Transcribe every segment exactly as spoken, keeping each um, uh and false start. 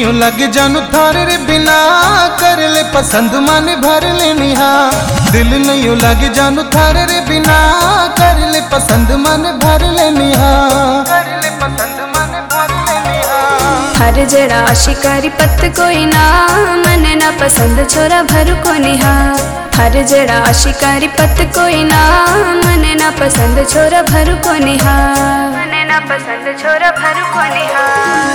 नहीं लग जानू थारे रे बिना कर ले पसंद मन भर ले निहा। दिल नहीं लग जानू थारे रे बिना कर ले पसंद मन भर ले निहा। कर ले पसंद मन भर ले निहा। हर जड़ा शिकारी पत कोई ना मन ना पसंद छोरा भर को निहा। हर जड़ा शिकारी पत कोई ना मन ना पसंद छोरा भर को निहा। मन ना पसंद छोरा भर को निहा।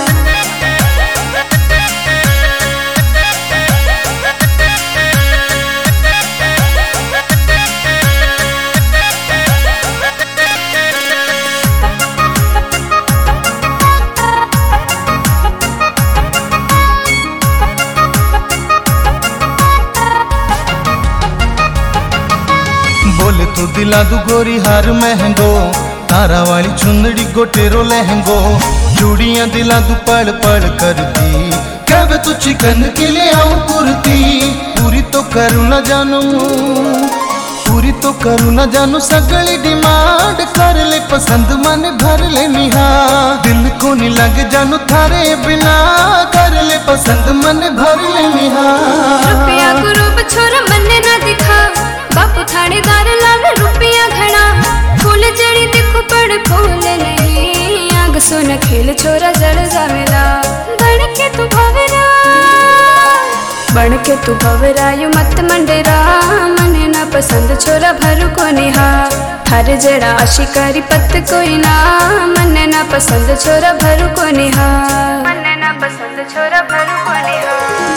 बोले तो दिला दू गोरी हार महंगो, तारा वाली चुंदड़ी गोटेरो लहंगो। चूड़ियां दिला दू पड़ पड़ कर दी, कब तू चिकन के लिए आऊं कुर्ती। पूरी तो करूँ न जानू, पूरी तो करूँ न जानू सगली डिमांड। कर ले पसंद मन भर ले निहा। दिल को नहीं लग जानू थारे बिना कर ले पसंद मन भर ले निहा। रुपया को रूप छोरा मन ना दिखा, बापू थानेदार लावे रुपया घना। फूल जड़ी देखो पड़ फूल नहीं, आग सोना खेल छोरा जड़ जावेला। बन के तू भवरा, बन के तू भवरा यू मत मंडरा। मन ना पसंद छोरा भर को निहा। हर जड़ा शिकारी पत कोई ना मन ना पसंद छोरा भर को निहा। मन ना पसंद छोरा भर को निहा।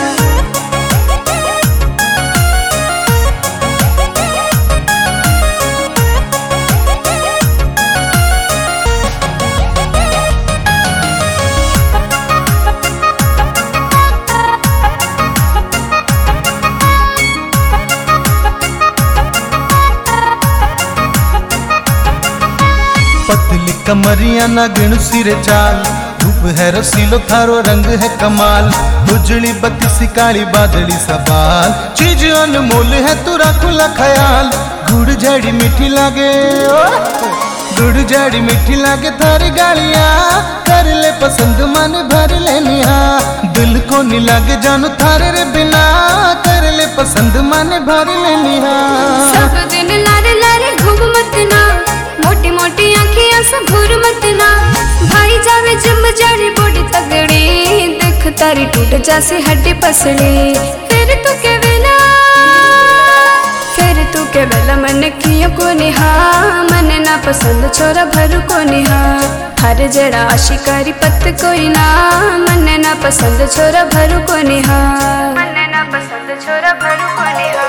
पतली कमरिया ना गिण सिरे चाल, रूप है रसीलो थारो रंग है कमाल। उजली बत्ती सी काली बादली सवाल, चीज अनमोल है तू रखला ख्याल। गुड़ झाड़ी मीठी लागे, गुड़ झाड़ी मीठी लागे थारी गालियां। कर ले पसंद मन भर ले निहा। दिल को नहीं लागे जानू थारे रे बिना कर ले पसंद मन भर ले निहा। सब दिन लारे लारे घूम मत ना, मोटी मोटी आँखियाँ से घूर मत ना। भाई जावे जिम जाड़ी बॉडी तगड़ी, देख तारी टूट जासी हड्डी पसली। फिर तू के वेला, फिर तू के वेला मन कियो को निहा। मन ना पसंद छोरा भर को निहा। हर जड़ा शिकारी पत कोई ना मन ना पसंद छोरा भर को निहा। मन ना पसंद छोरा भर को निहा।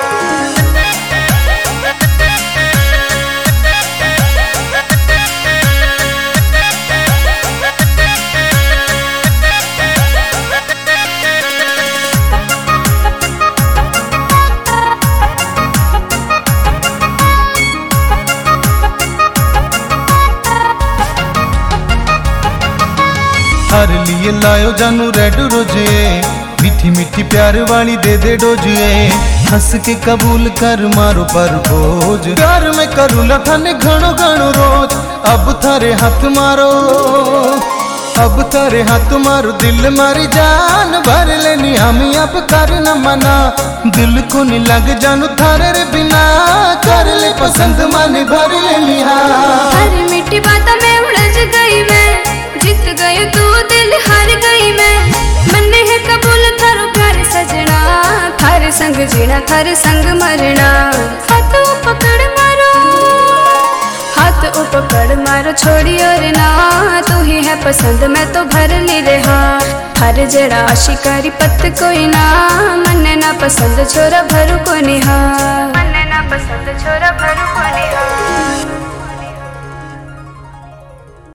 हर लिए लायो जानू रेड रोजे, मीठी मीठी प्यार वाली दे दे डोजे। हंस के कबूल कर मारो पर बोझ, प्यार में करूँ लठाने घणो घणो रोज। अब थारे हाथ मारो, अब थारे हाथ मारो दिल मारी जान भर लेनी। हम अब कर न मना, दिल को नहीं लग जानू थारे रे बिना कर ले पसंद मन भर लेनी। हर मीठी बात में उलझ गई मैं, जीत गई तू दिल हार गई मैं। मन है कबूल थारो प्यार सजना, थारे संग जीना थारे संग मरना। हाथ पकड़ मारो, हाथ पकड़ मारो छोड़ी और ना। तू ही है पसंद मैं तो भर नहीं रहा। हर जड़ा शिकारी पत कोई ना मन ना पसंद छोरा भर को निहा। मन ना पसंद छोरा भर को निहा।